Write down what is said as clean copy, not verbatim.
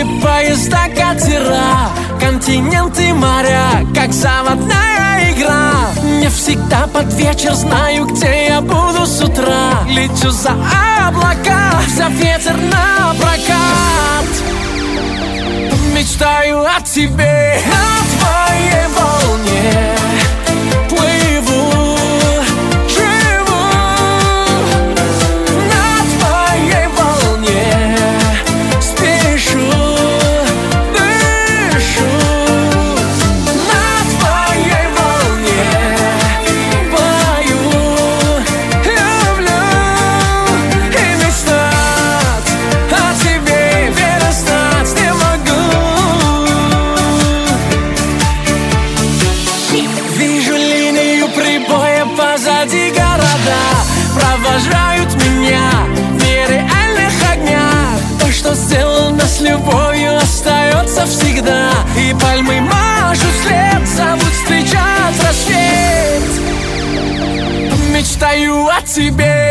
Улицы, поезда, катера, континенты, моря, как заводная игра. Не всегда под вечер знаю, где я буду с утра. Лечу за облака, за ветер на прокат. Мечтаю о тебе, на твоей волне плыву, живу. На твоей волне спешу, дышу. На твоей волне пою, люблю. И мечтать о тебе перестать не могу. Вижу линию прибоя позади, города провожают меня в нереальных огнях. То, что сделано с любовью, остается всегда. И пальмы мажут след, зовут встречать рассвет. Мечтаю о тебе.